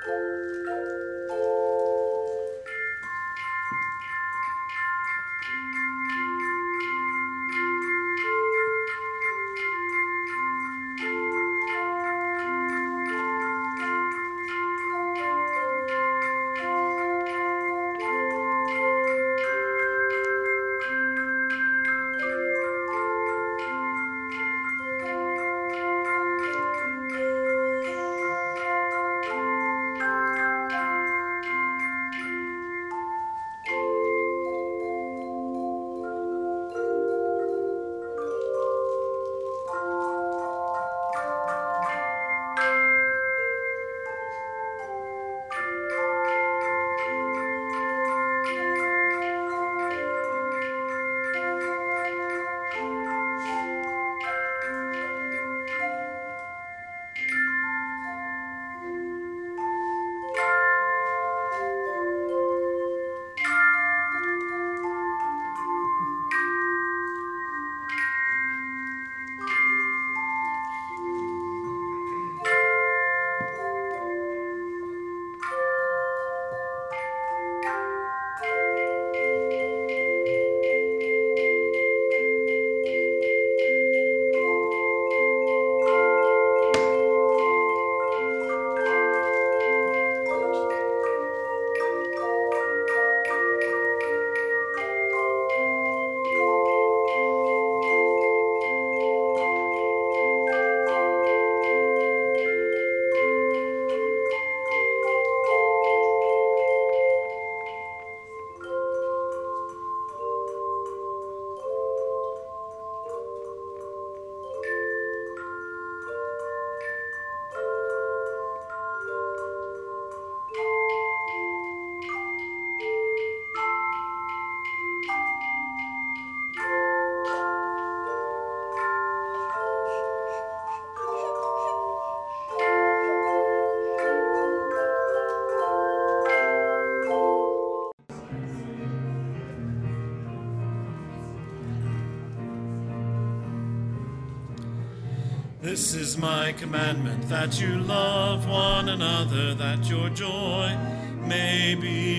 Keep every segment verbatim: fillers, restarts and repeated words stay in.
This is my commandment, that you love one another, that your joy may be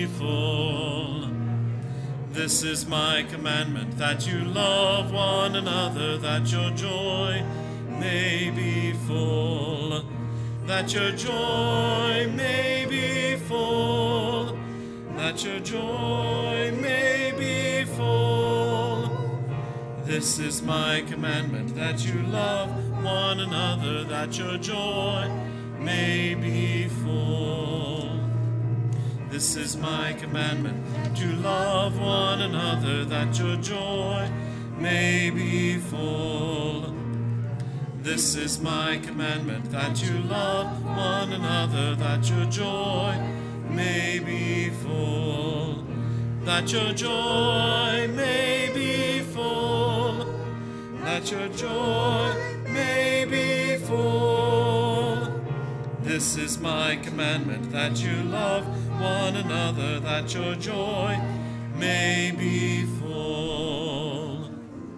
full. This is my commandment, that you love one another, that your joy may be full. That your joy may be full. That your joy may be full. This is my commandment, that you love one another, that your joy may be full. This is my commandment, to love one another, that your joy may be full. This is my commandment, that you love one another, that your joy may be full. That your joy may be full. That your joy may be full. This is my commandment, that you love one another, that your joy may be full.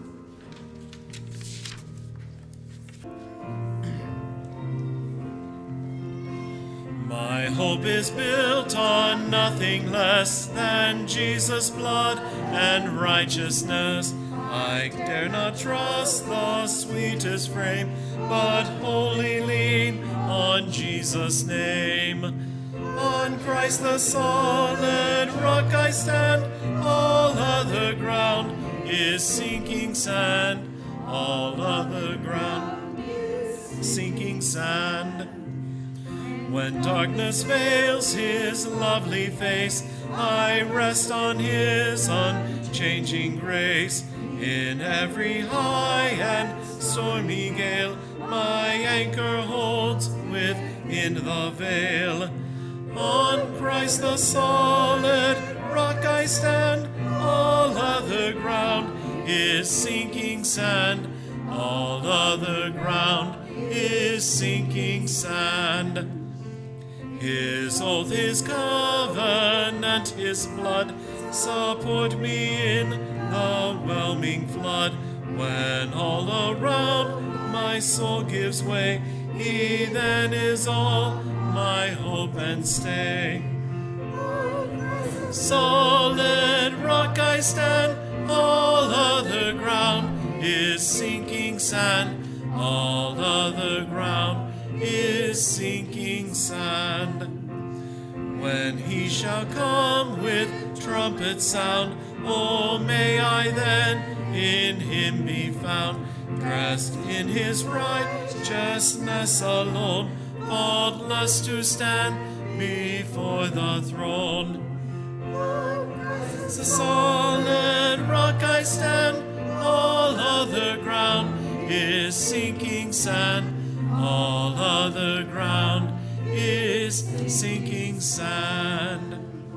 My hope is built on nothing less than Jesus' blood and righteousness. I dare not trust the sweetest frame, but wholly lean on Jesus' name. On Christ the solid rock I stand, all other ground is sinking sand, all other ground is sinking sand. When darkness veils his lovely face, I rest on his unchanging grace. In every high and stormy gale, my anchor holds within the veil. On Christ the solid rock I stand, all other ground is sinking sand, all other ground is sinking sand. His oath, his covenant, his blood support me in the whelming flood. When all around my soul gives way, he then is all my hope hope and stay. Solid rock I stand, all other ground is sinking sand. All other ground is sinking sand. When he shall come with trumpet sound, oh, may I then in him be found, dressed in his righteousness alone, faultless to stand before the throne. As a solid rock I stand, all other ground is sinking sand. All other ground is sinking sand.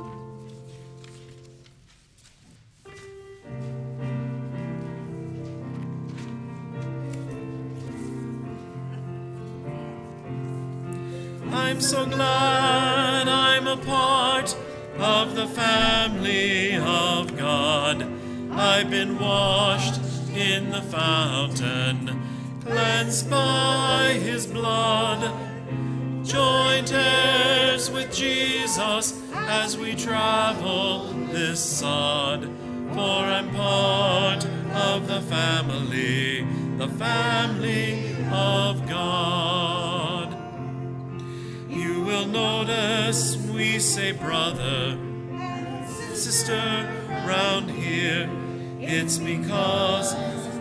I'm so glad I'm a part of the family of God. I've been washed in the fountain, cleansed by his blood, joint heirs with Jesus as we travel this sod. For I'm part of the family, the family of God. You will notice we say brother, sister round here. It's because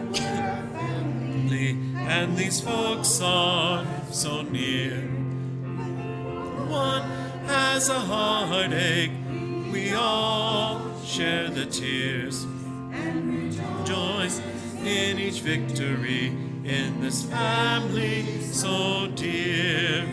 and these folks are so near. One has a heartache, we all share the tears, and rejoice in each victory in this family so dear.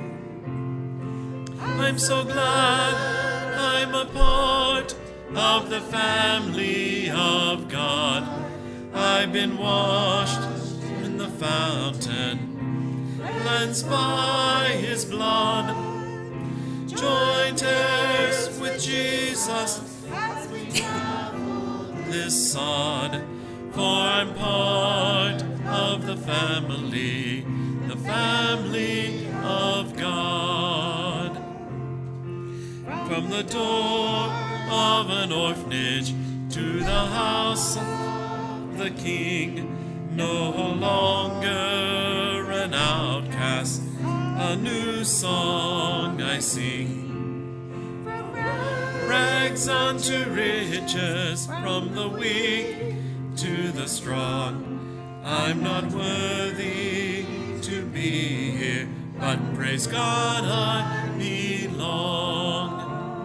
I'm so glad I'm a part of the family of God. I've been washed in the fountain, cleansed by his blood, joint heirs with Jesus as we travel this sod. For I'm part of the family, the family of God. From the door of an orphanage to the house of the King, no longer an outcast, a new song I sing. Rags unto riches, from the weak to the strong. I'm not worthy to be here, but praise God I belong.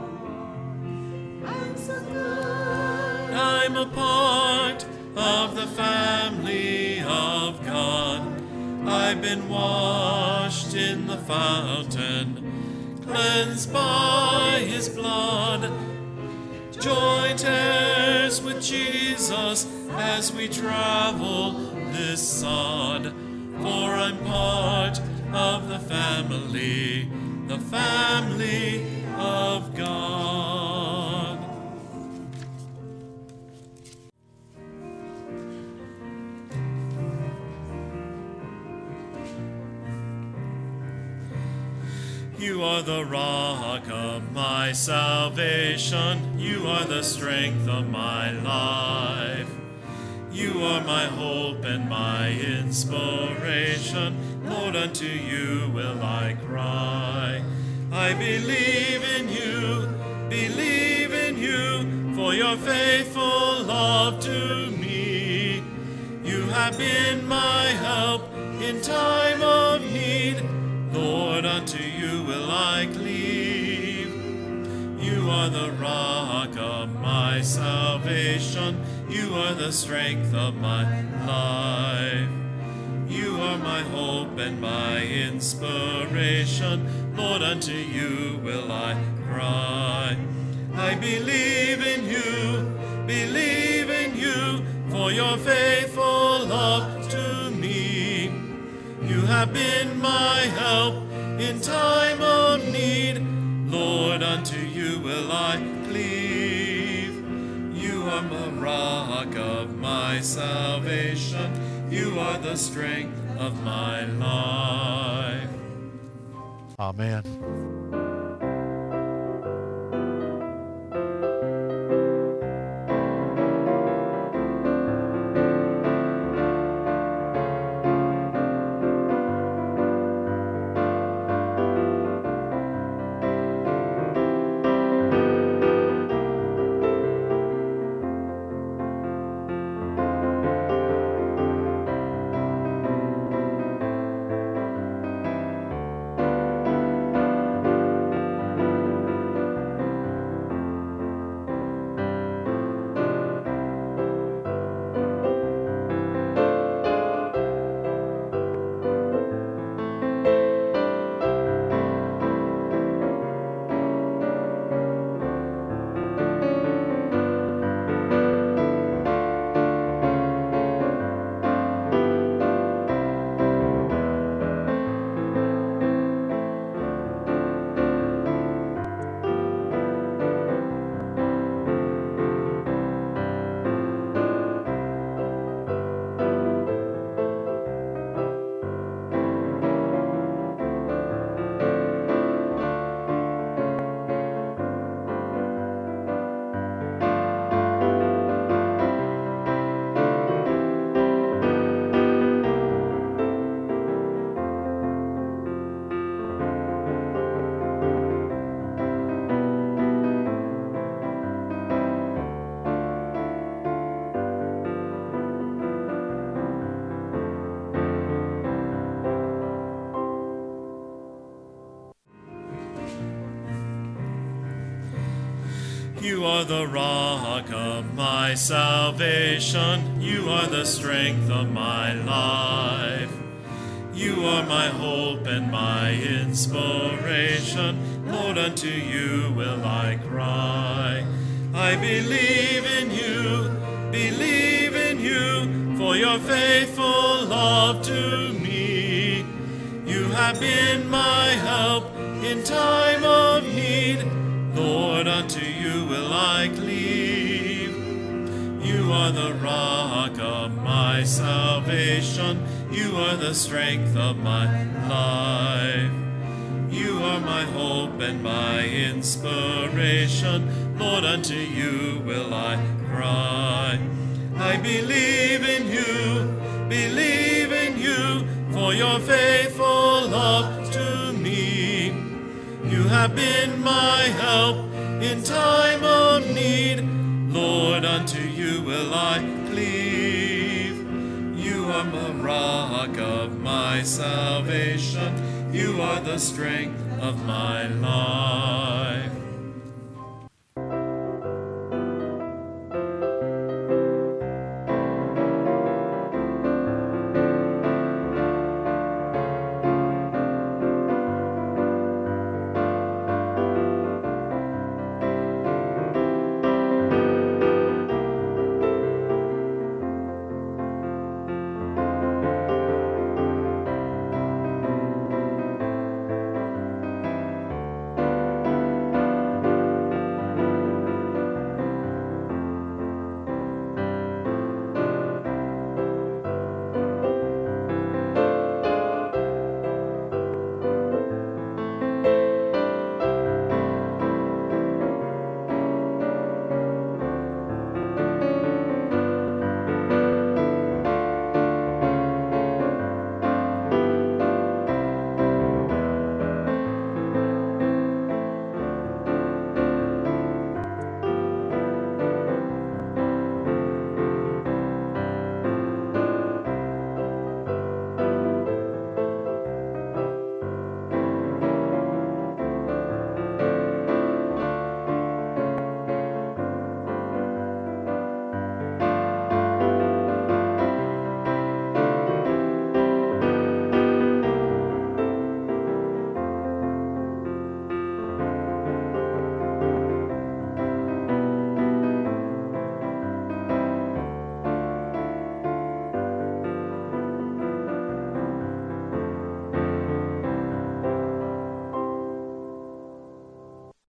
I'm so good. I'm a part of the family of God. I've been washed in the fountain, cleansed by his blood, joint heirs with Jesus as we travel this sod. For I'm part of the family, the family of God. You are the rock of my salvation. You are the strength of my life. You are my hope and my inspiration. Lord, unto you will I cry. I believe in you, believe in you, for your faithful love to me. You have been my help in time of need. Lord, unto you will I cleave. You are the rock of my salvation. You are the strength of my life. You are my hope and my inspiration. Lord, unto you will I cry. I believe in you, believe in you, for your faithful love to me. You have been my help in time of need. Lord, unto you will I cleave. You are the rock of my salvation. You are the strength of my life. Amen. You are the rock of my salvation. You are the strength of my life. You are my hope and my inspiration. Lord, unto you will I cry. I believe in you, believe in you, for your faithful love to me. You have been my help in time of need. Lord, unto you will I cleave. You are the rock of my salvation. You are the strength of my life. You are my hope and my inspiration. Lord, unto you will I cry. I believe in you, believe in you, for your faithful love to me. You have been my help in time of need. Lord, unto you will I cleave. You are the rock of my salvation. You are the strength of my life.